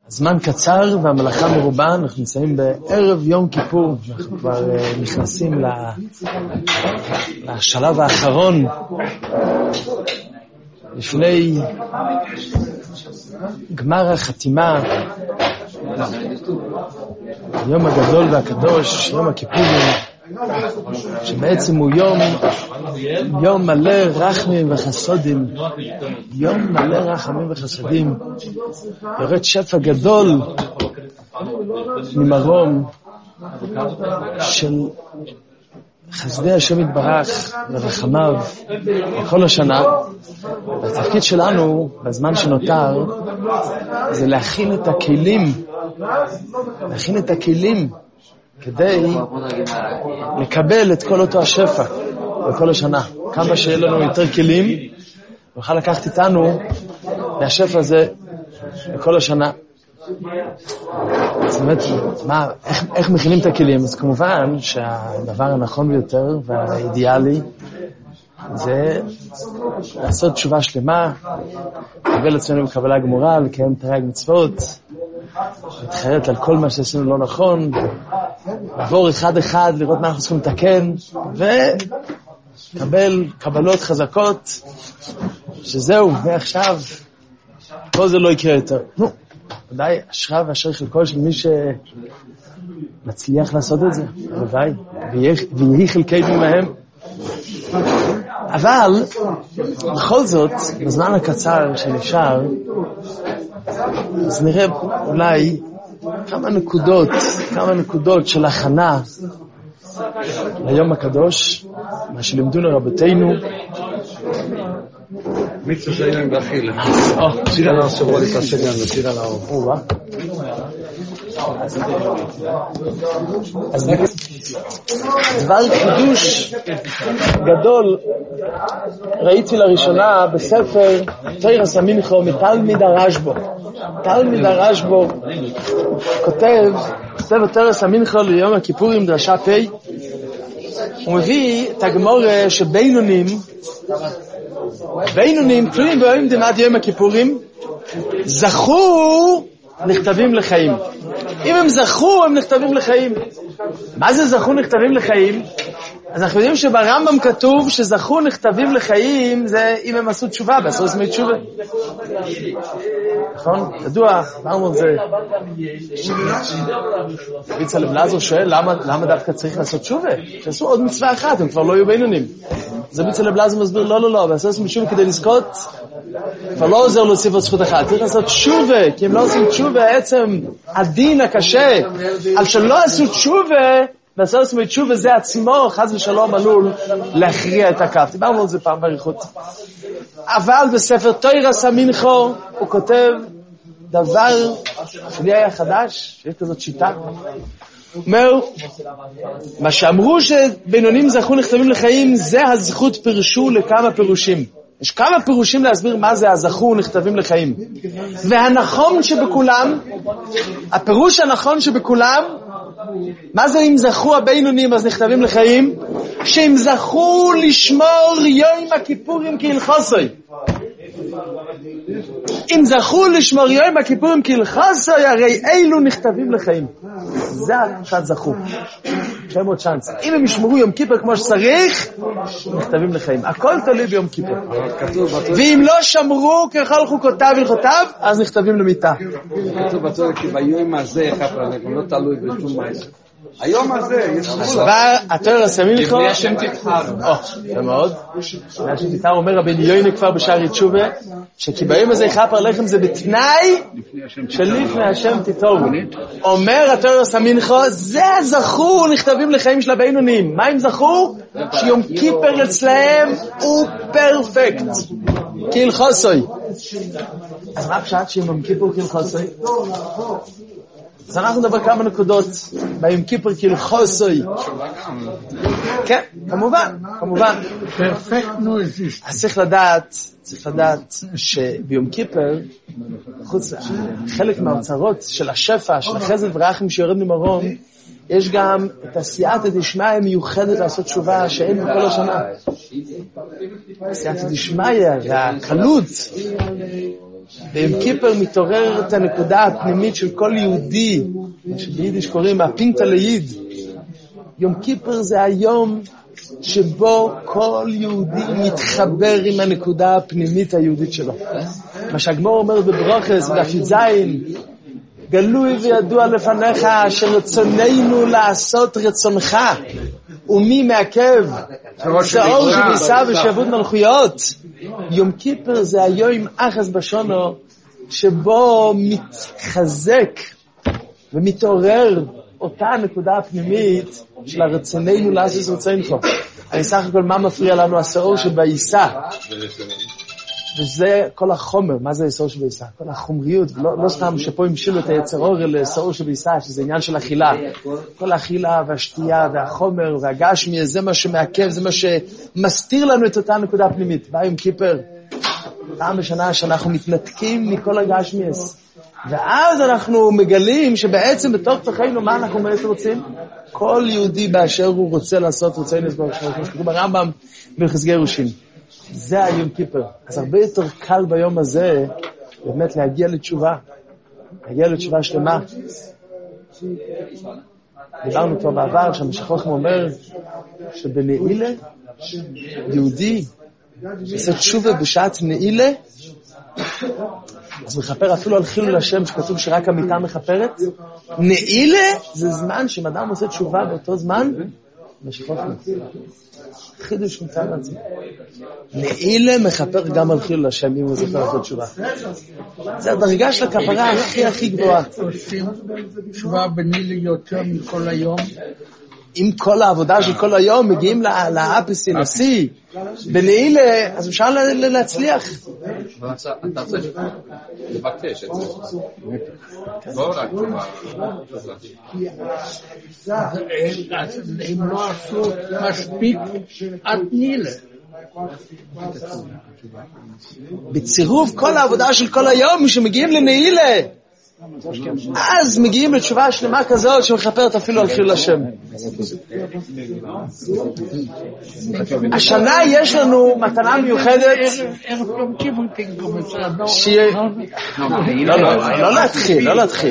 הזמן קצר והמלאכה מרובה, אנחנו נמצאים בערב יום כיפור, אנחנו כבר נכנסים לשלב האחרון לפני גמר החתימה, היום הגדול והקדוש, יום הכיפורים, שבעצם הוא יום מלא רחמים וחסדים, יום מלא רחמים וחסדים, יורד שפע גדול ממרום של חסדי השם יתברך ורחמיו כל השנה. והתפקיד שלנו בזמן שנותר זה להכין את הכלים כדי לקבל את כל אותו השפע בכל השנה. כמה שיהיה לנו יותר כלים נוכל לקחת איתנו מהשפע הזה בכל השנה. אז באמת, איך מכינים את הכלים? אז כמובן שהדבר הנכון ביותר והאידיאלי זה לעשות תשובה שלמה, לקבל עצמנו בקבלה גמורה, לקיים תרי"ג מצוות, להתחרט על כל מה שעשינו לא נכון, לעבור אחד אחד, לראות מה אנחנו צריכים לתקן, וקבל קבלות חזקות, שזהו, מעכשיו, כל זה לא יקרה יותר. ודאי, אשרה ואשריך לכל של מי שמצליח לעשות את זה, ודאי, ויהי חלקנו מהם. אבל, בכל זאת, בזמן הקצר שנשאר, אז נראה אולי כמה נקודות של הכנה ליום הקדוש, מה שלימדונו רבותינו. מצווה שלנו באכילה. שיר על השבוע לקשר לנו, שיר על האור. אז דבר חידוש גדול ראיתי לראשונה בספר תוירס המינכו מתלמיד הרשב"א. תלמיד הרשב"א כותב תוירס המינכו ליום הכיפורים דרשה פ'. הוא מביא את הגמורה שבינונים תלויים ביום דמעט יום הכיפורים זכו נכתבים לחיים. אם הם זכו, הם נכתבים לחיים. מה זה זכו נכתבים לחיים? אז אנחנו יודעים שברמב"ם כתוב שזכו נכתבים לחיים זה אם הם עשו תשובה, בעשו עצמי תשובה. נכון? ידוע, אמרנו את זה. רבי צלם לזר שואל, למה דווקא צריך לעשות תשובה? שעשו עוד מצווה אחת, הם כבר לא יהיו בינונים. אז רבי צלם לזר מסביר, לא, בעשו עצמי תשובה כדי לזכות, כבר לא עוזר להוסיף עוד זכות אחת. צריך לעשות תשובה, כי הם לא עושים תשובה, עצם הדין הקשה, על שלא עשו תשובה, לעשות עצמי תשובה זה עצמו, חס ושלום עלול להכריע את הכף. דיברנו על זה פעם בעריכות. אבל בספר תוירס המינכו הוא כותב דבר שלי היה חדש, שיש כזאת שיטה. הוא אומר, מה שאמרו שבינונים זכו נכתבים לחיים, זה הזכות פירשו לכמה פירושים. יש כמה פירושים להסביר מה זה הזכו נכתבים לחיים. והנכון שבכולם, הפירוש הנכון שבכולם, מה זה אם זכו הבינונים אז נכתבים לחיים? שהם זכו לשמור יום הכיפורים כהלכוסוי. אם זכו לשמור יום הכיפורים כהלכוסוי, הרי אלו נכתבים לחיים. זה הקצת זכו. יש להם עוד צ'אנס. אם הם ישמרו יום כיפר כמו שצריך, נכתבים לחיים. הכל תלוי ביום כיפר. ואם לא שמרו ככל חוקותיו והלכותיו, אז נכתבים למיטה. כתוב בתורה כי ביום הזה לא תלוי בשום מעשה. היום הזה יש הסבר התוירס המינכו לפני השם תתחר. זה מאוד. לפני השם תתחר אומר רבי יוינה כבר בשער תשובה, שכי ביום הזה יכפר לחם זה בתנאי שלפני השם תתחר. אומר התוירס המינכו, זה זכו נכתבים לחיים של הבינונים. מה הם זכו? שיום כיפר אצלהם הוא פרפקט. כהלכוסוי. אז מה פשט שיום כיפר כהלכוסוי? אז אנחנו נדבר כמה נקודות ביום כיפר כהלכוסוי. כן, כמובן. אז צריך לדעת שביום כיפר, חלק מהאוצרות של השפע, של החסד ורחמים שיורד ממרום, יש גם את הסייעתא דשמיא מיוחדת לעשות תשובה שאין בכל השנה. הסייעתא דשמיא והקלות ביום כיפר מתעוררת הנקודה הפנימית של כל יהודי, מה שביידיש קוראים הפינטה ליד. יום כיפר זה היום שבו כל יהודי מתחבר עם הנקודה הפנימית היהודית שלו. מה שהגמור אומר בברוכס, בדף זין, גלוי וידוע לפניך שרצוננו לעשות רצונך, ומי מעכב שעור שביסה ושעבוד מלכויות. יום כיפר זה היום אחס בשונו שבו מתחזק ומתעורר אותה הנקודה הפנימית של הרצוננו לעשות רצונך. אני סך הכל מה מפריע לנו? השעור שבעיסה, וזה כל החומר. מה זה השעור שבעיסה? כל החומריות, לא סתם שפה המשילו את היצר אור לשעור שבעיסה, שזה עניין של אכילה. כל האכילה והשתייה והחומר והגשמי, זה מה שמעכב, זה מה שמסתיר לנו את אותה נקודה הפנימית. ביום כיפר, פעם בשנה שאנחנו מתנתקים מכל הגשמי, ואז אנחנו מגלים שבעצם בתוך תוכנו מה אנחנו באמת רוצים? כל יהודי באשר הוא רוצה לעשות, רוצה לסבור שכתוב ברמב"ם בחזקי ירושין. זה היום כיפר. אז הרבה יותר קל ביום הזה באמת להגיע לתשובה. להגיע לתשובה שלמה. דיברנו כבר בעבר שהמשך חוכמה אומר שבנעילה יהודי עושה תשובה בשעת נעילה, אז מחפר אפילו על חילול השם שכתוב שרק המיטה מחפרת. נעילה זה זמן שאם אדם עושה תשובה באותו זמן, משפחות חידוש נמצא בעצמו. נעילה מחפר גם על חילול השם אם הוא זוכר לעשות תשובה. זה הדרגה של הכפרה הכי גבוהה. עושים תשובה בנעילה יותר מכל היום. עם כל העבודה של כל היום מגיעים לאפסי, לשיא, בנעילה, אז אפשר להצליח. אתה צריך לבקש את זה. לא רק תשובה. אם לא עשו מספיק עד נעילה. בצירוף כל העבודה של כל היום, שמגיעים לנעילה, אז מגיעים לתשובה שלמה כזאת שמחפרת אפילו על חילול השם. השנה יש לנו מתנה מיוחדת. לא להתחיל.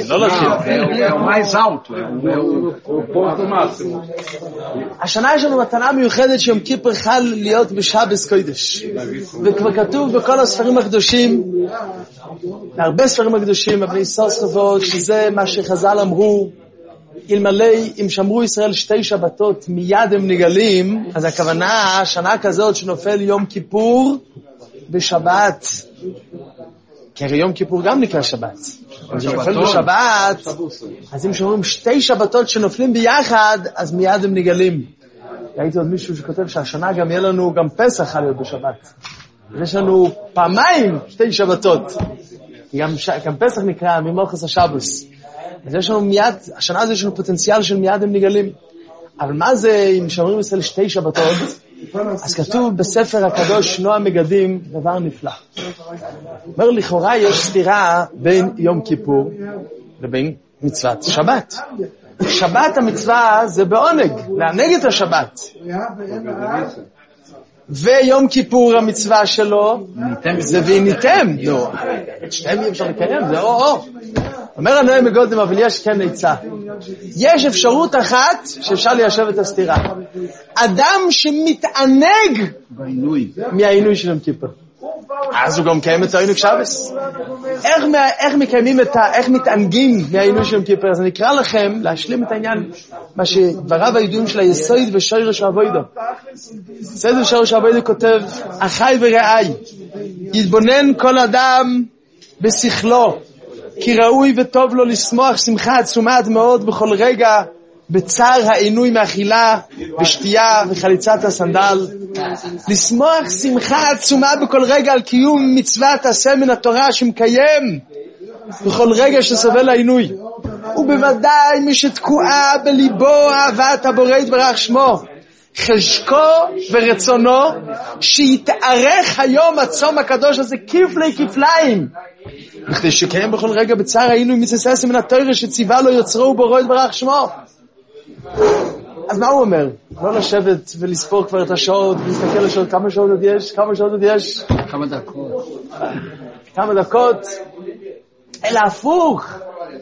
השנה יש לנו מתנה מיוחדת שיום כיפר חל להיות בשבס קודש, וכבר כתוב בכל הספרים הקדושים, בהרבה ספרים הקדושים, בבני סוסחבות, שזה מה שחז"ל אמרו, אלמלא אם שמרו ישראל 2 שבתות מיד הם נגלים. אז הכוונה שנה כזאת שנופל יום כיפור בשבת, כי הרי יום כיפור גם נקרא שבת, אז שנופל בשבת, אז אם שמרים 2 שבתות שנופלים ביחד, אז מיד הם נגלים. ראיתי עוד מישהו שכותב שהשנה גם יהיה לנו גם פסח על להיות בשבת, יש לנו פעמיים 2 שבתות, גם פסח נקרא ממלכות השבוס. אז יש לנו מיד, השנה הזו יש לנו פוטנציאל של מיד הם נגלים. אבל מה זה אם שמרים ישראל 2 שבתות? אז כתוב בספר הקדוש נוע מגדים דבר נפלא. אומר לכאורה יש סתירה בין יום כיפור לבין מצוות שבת. שבת המצווה זה בעונג, לענג את השבת. ויום כיפור המצווה שלו זה ויניתם. את שתיהם אי אפשר לקיים, זה או. אומר הנואם מגודם, אבל יש כן עצה. יש אפשרות אחת שאפשר ליישב את הסתירה. אדם שמתענג מהעינוי של יום כיפור, אז הוא גם מקיים את העינוי שבס. איך מקיימים איך מתענגים מהעינוי של יום כיפור? אז אני אקרא לכם להשלים את העניין, מה שדבריו הידועים של היסוד ושורש העבודה. יסוד ושורש העבודה כותב, אחי ורעי, יתבונן כל אדם בשכלו, כי ראוי וטוב לו לשמוח שמחה עצומה עד מאוד בכל רגע, בצער העינוי מאכילה ושתייה וחליצת הסנדל. לשמוח שמחה עצומה בכל רגע על קיום מצוות עשה מן התורה שמקיים בכל רגע שסובל העינוי. ובוודאי מי שתקועה בליבו אהבת הבורא יתברך שמו, חשקו ורצונו שיתארך היום הצום הקדוש הזה כפלי כפליים, בכדי שקיים בכל רגע בצער העינוי מצוות עשה מן התורה שציווה לו יוצרו ובורא יתברך שמו. אז מה הוא אומר? לא לשבת ולספור כבר את השעות ולהסתכל לשעות, כמה שעות עוד יש? כמה דקות. כמה דקות. אלא הפוך,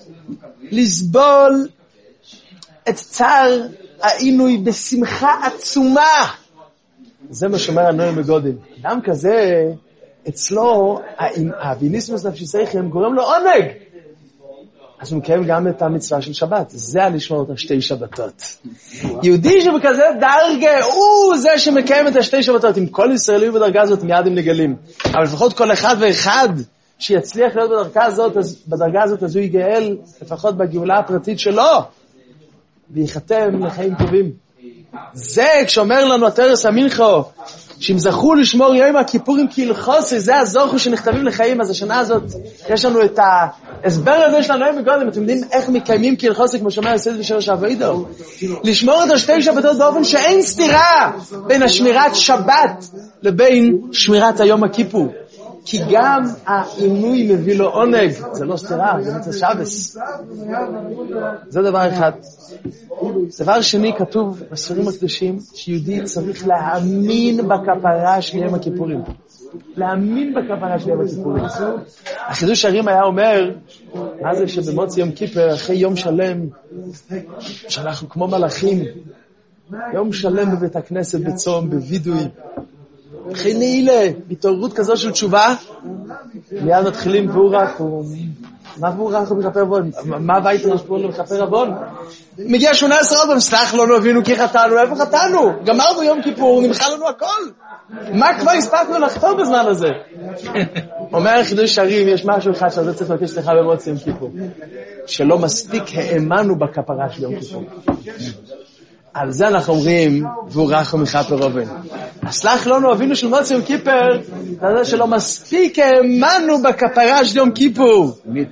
לסבול את צער העינוי בשמחה עצומה. זה מה שאומר הנועם מגודים. אדם כזה, אצלו, הוויניסמוס נפשיסייכם גורם לו עונג. אז הוא מקיים גם את המצווה של שבת. זה על לשמור את השתי שבתות. יהודי שבכזה דרגה, הוא זה שמקיים את השתי שבתות. עם כל ישראלי בדרגה הזאת מיד הם נגלים. אבל לפחות כל אחד ואחד שיצליח להיות בדרגה הזאת, אז הוא יגאל לפחות בגאולה הפרטית שלו. ויחתם לחיים טובים. זה כשאומר לנו התרס המנחו, שאם זכו לשמור יום הכיפורים כהלכוסי, זה הזוכו שנכתבים לחיים. אז השנה הזאת יש לנו את ההסבר הזה שלנו היום מגודם. אתם יודעים איך מקיימים כהלכוסי, כמו שאומר הסד ושרש אבוידו, לשמור את השתי שבתות באופן שאין סתירה בין השמירת שבת לבין שמירת היום הכיפור, כי גם העינוי מביא לו עונג. זה לא סתירה, זה מצווה שבס. זה דבר אחד. דבר שני, כתוב בספרים הקדושים שיהודי צריך להאמין בכפרה של יום הכיפורים. להאמין בכפרה של יום הכיפורים. החידוש הרים היה אומר, מה זה שבמוצאי יום כיפר, אחרי יום שלם, שאנחנו כמו מלאכים, יום שלם בבית הכנסת, בצום, בווידוי, אחרי נעילה, בהתעוררות כזו של תשובה, מיד מתחילים ואורח, מה ואורח הוא מכפר אבון? מה בית יש פה למכפר אבון? מגיע 18 עוד, סלח לנו, אבינו כי חטאנו, איפה חטאנו? גמרנו יום כיפור, נמחה לנו הכל. מה כבר הספקנו לחתור בזמן הזה? אומר חידוש הרים, יש משהו אחד שזה צריך לבקש לך במוצאי יום כיפור, שלא מספיק האמנו בכפרה של יום כיפור. על זה אנחנו אומרים, והוא רח ומכפר אבן. הסלח לנו אבינו של מוצאי יום כיפר, על זה שלא מספיק האמנו בכפרה של יום כיפור.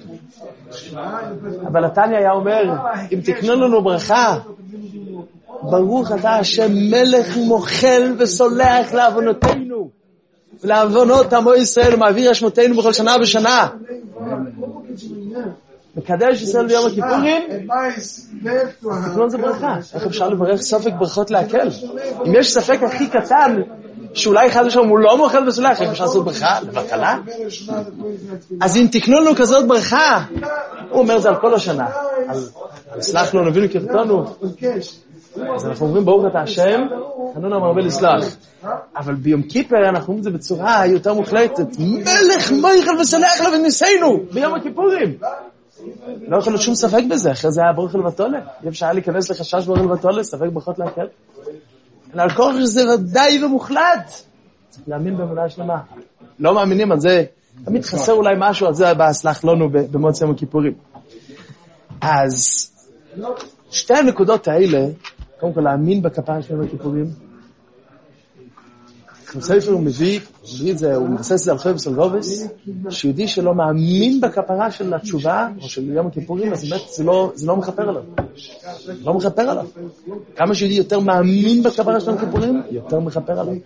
אבל התניא היה אומר, אם תקנו לנו ברכה, ברוך אתה השם מלך מוחל וסולח לעוונותינו, ולעוונות עמו ישראל, ומעביר אשמותינו בכל שנה ושנה. מקדש ישראל ביום הכיפורים, תקנו זה ברכה. איך אפשר לברך ספק ברכות להקל? אם יש ספק הכי קטן, שאולי אחד ושם הוא לא מוחל וסולח, איך אפשר לעשות ברכה? לבטלה? אז אם תקנו לנו כזאת ברכה, הוא אומר זה על כל השנה. על סלח לו נבינו כרתנו. אז אנחנו אומרים ברוך אתה השם, חנונה מרבה לסלח. אבל ביום כיפר אנחנו אומרים את זה בצורה יותר מוחלטת. מלך מויכל וסלח לו וניסינו ביום הכיפורים. לא יכול להיות שום ספק בזה, אחרי זה היה ברוך לבטולה. אי אפשר להיכנס לחשש ברוך לבטולה, ספק ברכות להקל. על כל שזה ודאי ומוחלט. צריך להאמין באמונה שלמה. לא מאמינים על זה, תמיד חסר אולי משהו, על זה בהסלח לנו במוצאי יום הכיפורים. אז שתי הנקודות האלה, קודם כל להאמין בכפרה של יום הכיפורים, ספר הוא מביא את זה, הוא מבסס את זה על חייב סולבובס, שיהודי שלא מאמין בכפרה של התשובה, או של יום הכיפורים, אז באמת זה לא מחפר עליו. לא מחפר עליו. כמה שיהודי יותר מאמין בכפרה של יום הכיפורים, יותר מחפר עליו.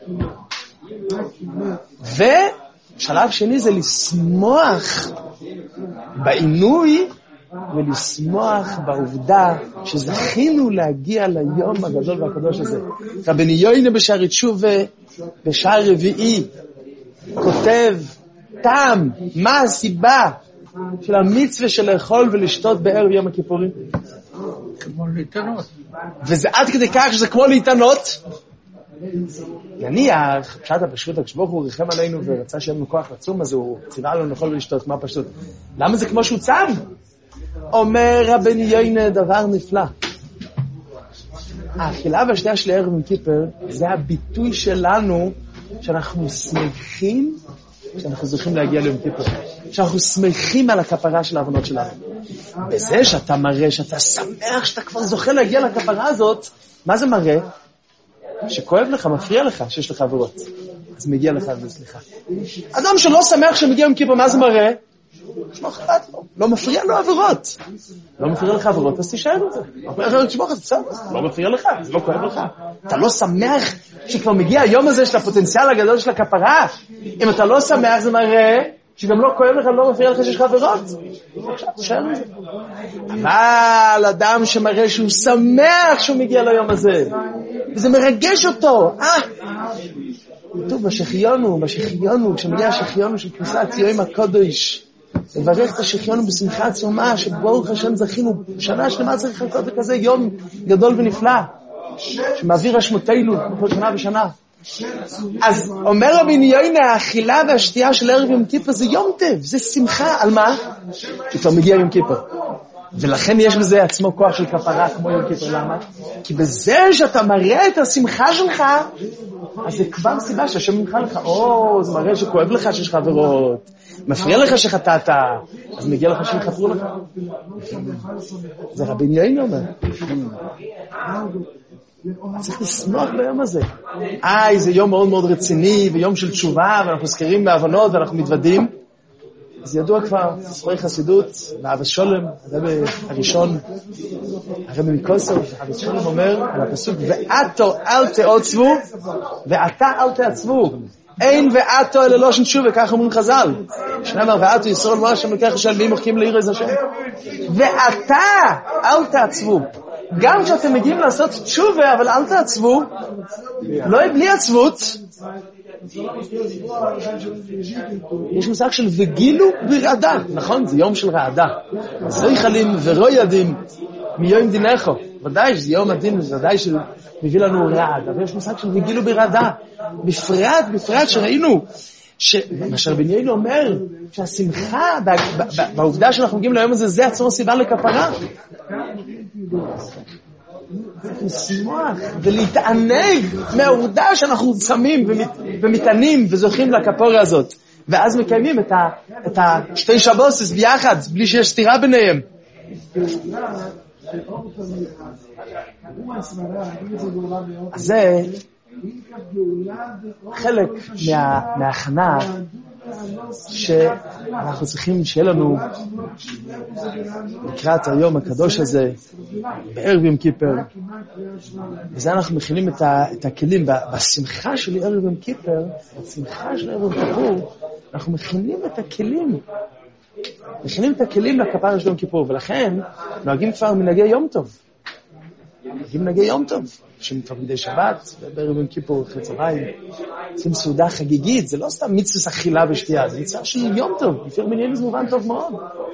ושלב שני זה לשמוח בעינוי, ולשמוח בעובדה שזכינו להגיע ליום הגדול והקדוש הזה. רבני יוינה בשער תשובה, בשער רביעי, כותב טעם, מה הסיבה של המצווה של לאכול ולשתות בערב יום הכיפורים? כמו להתענות. וזה עד כדי כך שזה כמו להתענות. נניח, פשט הפשוט, כשברוך הוא ריחם עלינו ורצה שיהיה לנו כוח לצום, אז הוא ציווה לנו לאכול ולשתות, מה פשוט? למה זה כמו שהוא צם? אומר רבני יוינה דבר נפלא. האכילה והשתייה של ערב יום כיפר זה הביטוי שלנו שאנחנו שמחים שאנחנו זוכים להגיע ליום כיפר, שאנחנו שמחים על הכפרה של העוונות שלנו. בזה שאתה מראה שאתה שמח שאתה כבר זוכה להגיע לכפרה הזאת, מה זה מראה? שכואב לך, מפריע לך שיש לך עבירות, אז מגיע לך וסליחה. אדם שלא שמח שמגיע יום כיפר, מה זה מראה? לא אכפת לו, לא מפריע לו עבירות. לא מפריע לך עבירות, אז תישאר את זה. לא מפריע לך, זה לא כואב לך. אתה לא שמח שכבר מגיע היום הזה של הפוטנציאל הגדול של הכפרה. אם אתה לא שמח, זה מראה שגם לא כואב לך, לא מפריע לך שיש לך עבירות. תישאר את זה. אבל אדם שמראה שהוא שמח שהוא מגיע ליום הזה, וזה מרגש אותו. טוב, בשחיונו, כשמגיע השחיונו של כניסת יום הקודש, לברך את השחיון בשמחה עצומה, שברוך השם זכינו, שנה שלמה צריך לחכות לכזה יום גדול ונפלא, שמעביר השמותינו בכל שנה ושנה. אז אומר רבי יוינה, האכילה והשתייה של ערב יום כיפר זה יום טוב, זה שמחה. על מה? כי כבר מגיע יום כיפר. ולכן יש בזה עצמו כוח של כפרה כמו יום כיפר. למה? כי בזה שאתה מראה את השמחה שלך, אז זה כבר סיבה שהשם ממך לך, זה מראה שכואב לך שיש לך עבירות, מפריע לך שחטאת, אז מגיע לך שיחפרו לך. זה רבי יוינה אומר. צריך לשמוח ביום הזה. זה יום מאוד מאוד רציני, ויום של תשובה, ואנחנו זכירים בהבנות, ואנחנו מתוודים. אז ידוע כבר, ספרי חסידות, באבא שולם, הרבי הראשון, הרבי מקוסוב, אבא שולם אומר על הפסוק, ואתו אל תעצבו, ואתה אל תעצבו. אין ואתו אלה לא שוב, וכך אומרים חז"ל. שנאמר, ואתו ישראל מורה שם לקח של מי מוחקים לעיר איזה השם. ואתה אל תעצבו. גם כשאתם מגיעים לעשות תשובה, אבל אל תעצבו, לא בלי עצבות. יש מושג של וגילו ברעדה, נכון? זה יום של רעדה. זויכלים ורועדים מיום דינךו. ודאי שזה יום הדין, ודאי שמביא לנו רעד. אבל יש מושג של וגילו ברעדה. בפרט שראינו, מה שרבי יוינה אומר, שהשמחה בעובדה שאנחנו מגיעים ליום הזה, זה עצמו סיבה לכפרה. לשמוח ולהתענג מהעובדה שאנחנו צמים ומתענים וזוכים לכפורה הזאת, ואז מקיימים את השתי שבוסס ביחד בלי שיש סתירה ביניהם. אז זה חלק מההכנה שאנחנו צריכים שיהיה לנו לקראת היום הקדוש הזה בערב יום כיפר. וזה אנחנו מכינים את הכלים בשמחה של ערב יום כיפר, בשמחה של ערב יום כיפור אנחנו מכינים את הכלים לכפרה של יום כיפור. ולכן נוהגים כבר מנהגי יום טוב, שמתפק מדי שבת, בערב יום כיפור אחרי צהריים, עושים סעודה חגיגית. זה לא סתם מצווה אכילה ושתייה, זה מצווה של יום טוב. לפי רבי יוינה זה מובן טוב מאוד.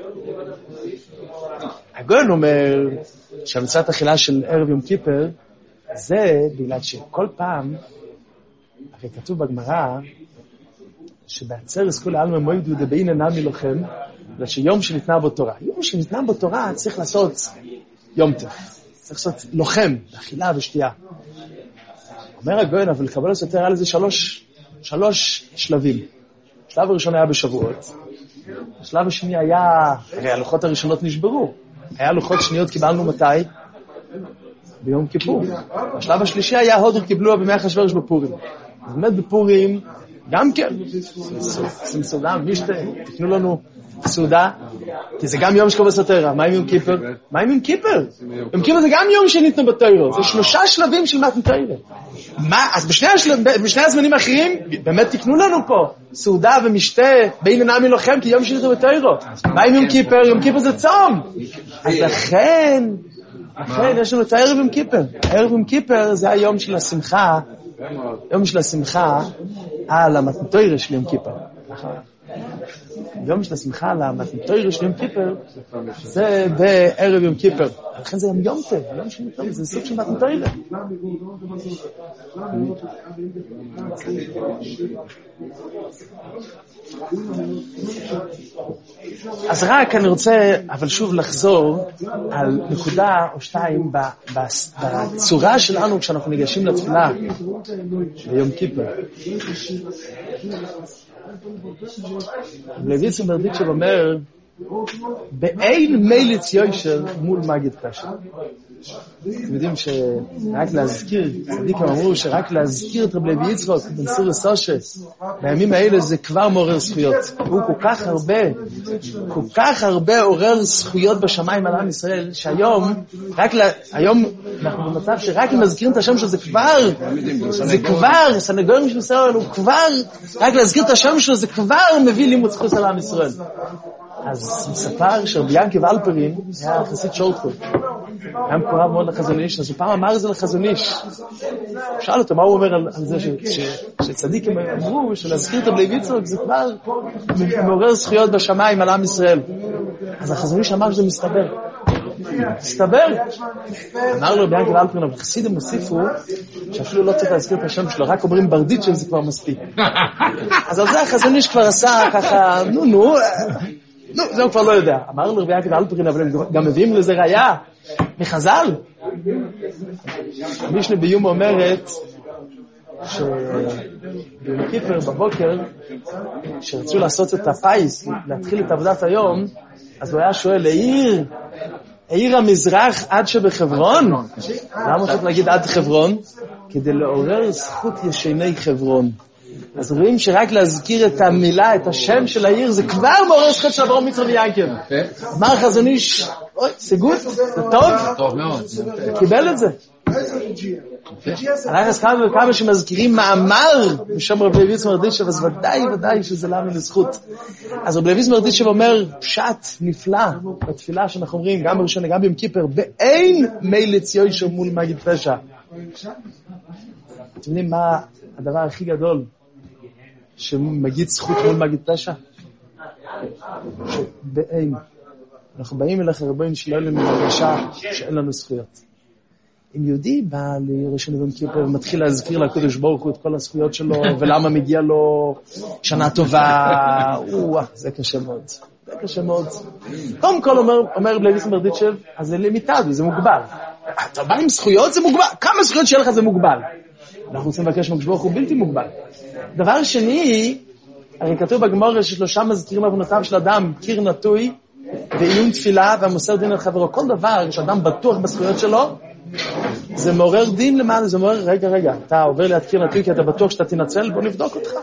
הגאון אומר שהמצוות אכילה של ערב יום כיפר זה בגלל שכל פעם, הרי כתוב בגמרא שבעצרס כל העלמא מועידו דבין נמי לוחם, בגלל שיום שניתנה בו תורה, יום שניתנה בו תורה צריך לעשות יום טוב, צריך לעשות לוחם, אכילה ושתייה. אומר הגאון, אבל לקבל הסותר היה לזה שלוש שלבים. השלב הראשון היה בשבועות, השלב השני היה, הרי הלוחות הראשונות נשברו, היה לוחות שניות קיבלנו מתי? ביום כיפור. השלב השלישי היה הודו קיבלוה בימי אחשוורוש בפורים. אז באמת בפורים גם כן עושים סעודה, מישתה, תקנו לנו סעודה, כי זה גם יום שקורא בסתרה. מה עם יום כיפר? יום כיפר זה גם יום שניתנו בתורה. זה 3 שלבים של מתן תורה. אז בשני הזמנים האחרים באמת תקנו לנו פה סעודה ומשתה בין נמי לוחם, כי יום שניתנו בתורה. מה עם יום כיפר? יום כיפר זה צום. אז לכן יש לנו את הערב יום כיפר. הערב יום כיפר זה היום של השמחה, על המתן תורה של יום כיפר. יום של השמחה על המתן תורה של יום כיפר זה בערב יום כיפר. לכן זה יום טוב, יום של יום, זה סוג של מתן תורה. אז רק אני רוצה אבל שוב לחזור על נקודה או שתיים בצורה שלנו כשאנחנו ניגשים לתפילה ביום כיפר. לויצר ברדיצ'ב אומר באין מליץ יושר מול מגיד פשע. אתם יודעים שרק להזכיר, צדיקים אמרו שרק להזכיר את רב לוי יצחק בן סור סושה בימים האלה זה כבר מעורר זכויות. הוא כל כך הרבה עורר זכויות בשמיים על עם ישראל, שהיום היום אנחנו במצב שרק אם מזכירים את השם שלו זה כבר סנגורים של ישראל, הוא כבר רק להזכיר את השם שלו זה כבר מביא לימוד זכות על עם ישראל. אז מספר שביאנקי ואלפרין היה חסיד שורטקוט. היה מקורב מאוד לחזון איש, אז הוא פעם אמר את זה לחזון איש. שאל אותו מה הוא אומר על זה שצדיקים אמרו שלהזכיר את הבלי ויצוק זה כבר מעורר זכויות בשמיים על עם ישראל. אז החזון איש אמר שזה מסתבר. אמר לו ביאנקי ואלפרין, אבל חסידים הוסיפו שאפילו לא צריך להזכיר את השם שלו, רק אומרים ברדיצ'ב זה כבר מספיק. אז על זה החזון איש כבר עשה ככה, זה הוא כבר לא יודע. אמר לו ביאנקי ואלפרין, אבל הם גם מביאים לזה ראיה מחז"ל. המשנה ביום אומרת שביום כיפר בבוקר שרצו לעשות את הפייס, להתחיל את עבודת היום, אז הוא היה שואל, העיר המזרח עד שבחברון? למה צריך להגיד עד חברון? כדי לעורר זכות ישני חברון. אז רואים שרק להזכיר את המילה, את השם של העיר, זה כבר מעורר זכות של אברהם מצרים ויעקב. אמר חזון איש, אוי, סגות, זה טוב? טוב מאוד. קיבל את זה. אז כמה שמזכירים מאמר משם רב לוי מרדיצ'ב, אז ודאי שזה לנו לזכות. אז רב לוי מרדיצ'ב אומר, פשט נפלא בתפילה שאנחנו אומרים, גם בראשון וגם ביום כיפר, באין מליץ יושר מול מגיד פשע. אתם יודעים מה הדבר הכי גדול שמגיד זכות מול מגיד פשע? שבאין. אנחנו באים אליך רבוין שלא לנו מרגשה שאין לנו זכויות. אם יהודי בא לראשון ויום כיפר ומתחיל להזכיר לקדוש ברוך הוא את כל הזכויות שלו ולמה מגיע לו שנה טובה, זה קשה מאוד. זה קשה מאוד. קודם כל אומר בלי ויצמן ברדיצ'ב, אז זה לימיטד, זה מוגבל. אתה בא עם זכויות, זה מוגבל. כמה זכויות שיהיה לך זה מוגבל. אנחנו רוצים לבקש מקדוש ברוך הוא בלתי מוגבל. דבר שני, הרי כתוב בגמרא ששלושה מזכירים עוונותיו של אדם, קיר נטוי ועיון תפילה והמוסר דין על חברו. כל דבר שאדם בטוח בזכויות שלו, זה מעורר דין למעלה, זה מעורר, רגע, אתה עובר ליד קיר נטוי כי אתה בטוח שאתה תנצל, בוא נבדוק אותך.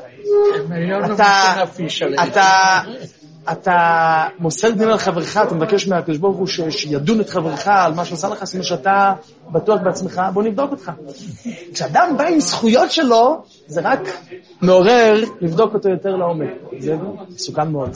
אתה מוסר דין על חברך, אתה מבקש מהקדוש ברוך הוא שידון את חברך על מה שעשה לך, זאת שאתה בטוח בעצמך, בוא נבדוק אותך. כשאדם בא עם זכויות שלו, זה רק מעורר לבדוק אותו יותר לעומק. זה מסוכן מאוד.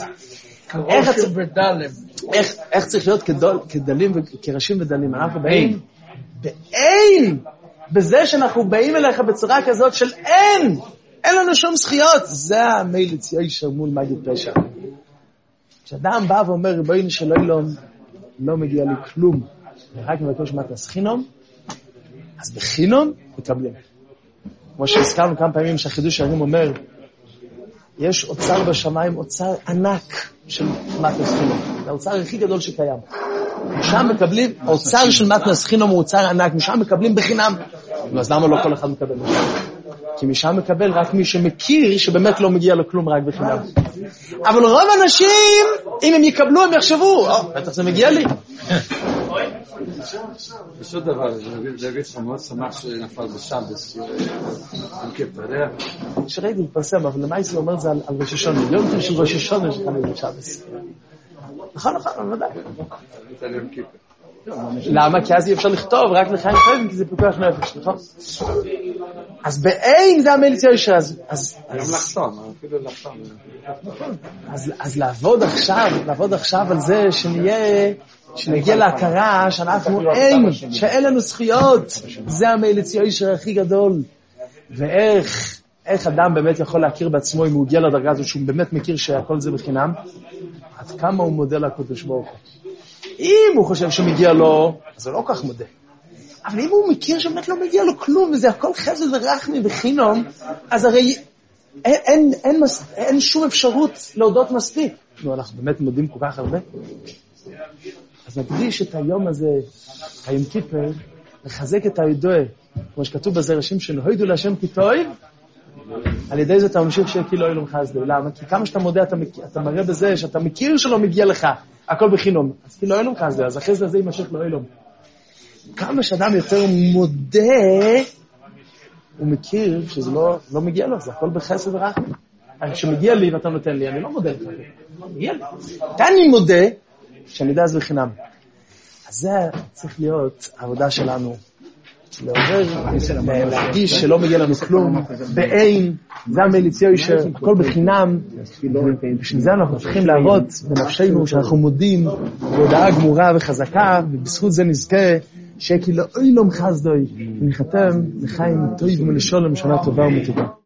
איך צריך להיות כדלים וכראשים ודלים? אנחנו באים באין, בזה שאנחנו באים אליך בצורה כזאת של אין לנו שום זכויות, זה המליץ יושר מול מגיד פשע. כשאדם בא ואומר ריבונו של עולם לא מגיע לי כלום, רק מבקש מתנס חינום, אז בחינום מקבלים. כמו שהזכרנו כמה פעמים שהחידוש הערים אומר, יש אוצר בשמיים, אוצר ענק של מתנס חינום. זה האוצר הכי גדול שקיים. משם מקבלים, האוצר של מתנס חינום הוא אוצר ענק, משם מקבלים בחינם. אז למה לא כל אחד מקבל משם? כי משם מקבל רק מי שמכיר שבאמת לא מגיע לו כלום רק בחינם. אבל רוב האנשים, אם הם יקבלו, הם יחשבו, בטח זה מגיע לי. יש עוד דבר, דוד חמוד שמח שנפל בשבס, עם כפריה. שראיתי להתפרסם, אבל למה הוא אומר את זה על ראש השונה? יום של ראש השונה שחלו בשבס. נכון, ודאי. למה? כי אז אי אפשר לכתוב רק לחיים חייבים, כי זה פיקוח נפש, נכון? אז באין זה המליץ יושר, אז לעבוד עכשיו על זה שנגיע להכרה שאנחנו שאין לנו זכויות, זה המליץ יושר הכי גדול. ואיך אדם באמת יכול להכיר בעצמו אם הוא הגיע לדרגה הזאת שהוא באמת מכיר שהכל זה בחינם, עד כמה הוא מודה לקדוש ברוך הוא. אם הוא חושב שמגיע לו, אז הוא לא כך מודה. אבל אם הוא מכיר שבאמת לא מגיע לו כלום, וזה הכל חסד ורחמי וחינום, אז הרי אין שום אפשרות להודות מספיק. אנחנו באמת מודים כל כך הרבה. אז נקדיש את היום הזה, היום כיפר, לחזק את הידוע, כמו שכתוב בזה ראשים שלו, הוידו להשם כי טוב, על ידי זה אתה ממשיך שכי לא ילום חסדו. למה? כי כמה שאתה מודה, אתה מראה בזה שאתה מכיר שלא מגיע לך, הכל בחינום. אז כי לא ילום חסדו, אז אחרי זה יימשך לא ילום. כמה שאדם יותר מודה, הוא מכיר שזה לא מגיע לו, זה הכל בחסד ורחמי. כשמגיע לי ואתה נותן לי, אני לא מודה לך. מגיע לי. אני מודה שאני יודע זה בחינם. אז זה צריך להיות העבודה שלנו. להרגיש שלא מגיע לנו כלום, באין, זה המליציוי שהכל בחינם, בשביל זה אנחנו צריכים להראות בנפשנו שאנחנו מודים בהודעה גמורה וחזקה, ובזכות זה נזכה שכאילו אוי לא מחסדוי, ונחתם לחיים טובים ולשולם שנה טובה ומתודה.